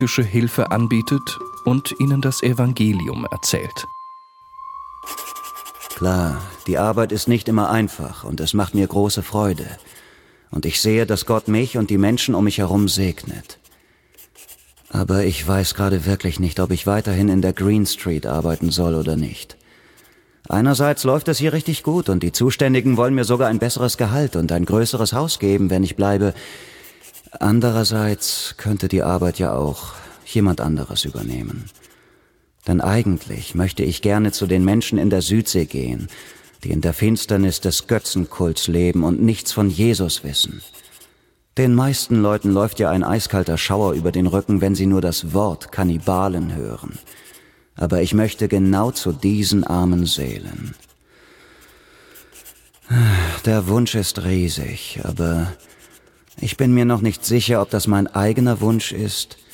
Hilfe anbietet und ihnen das Evangelium erzählt. Klar, die Arbeit ist nicht immer einfach und es macht mir große Freude. Und ich sehe, dass Gott mich und die Menschen um mich herum segnet. Aber ich weiß gerade wirklich nicht, ob ich weiterhin in der Green Street arbeiten soll oder nicht. Einerseits läuft es hier richtig gut und die Zuständigen wollen mir sogar ein besseres Gehalt und ein größeres Haus geben, wenn ich bleibe. Andererseits könnte die Arbeit ja auch jemand anderes übernehmen. Denn eigentlich möchte ich gerne zu den Menschen in der Südsee gehen, die in der Finsternis des Götzenkults leben und nichts von Jesus wissen. Den meisten Leuten läuft ja ein eiskalter Schauer über den Rücken, wenn sie nur das Wort Kannibalen hören. Aber ich möchte genau zu diesen armen Seelen. Der Wunsch ist riesig, aber ich bin mir noch nicht sicher, ob das mein eigener Wunsch ist